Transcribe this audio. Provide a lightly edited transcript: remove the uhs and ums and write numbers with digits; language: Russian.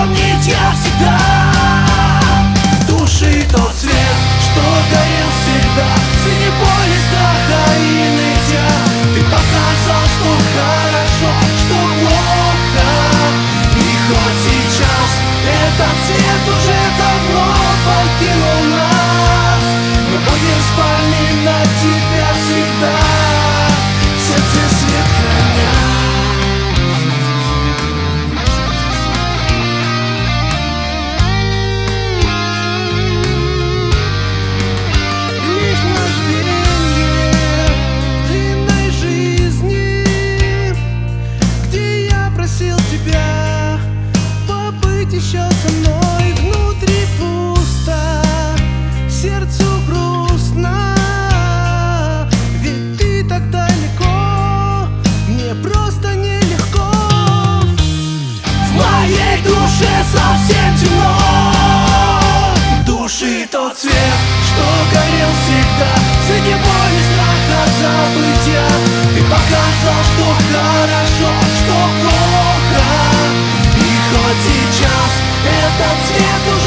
помнить я всегда души тот свет, что горел всегда среди боли, страха и нытья. Ты показал, что хорошо, что плохо. И хоть сейчас этот свет уже давно покинул нас, мы будем вспоминать тебя всегда, в сердце свет храня. Еще со мной внутри пусто, сердцу грустно, ведь ты так далеко, мне просто нелегко. В моей душе совсем темно, души тот свет, что горел всегда среди боли, страха, забытья. Ты показал, что хорошо, что плохо. И хоть сейчас этот свет уже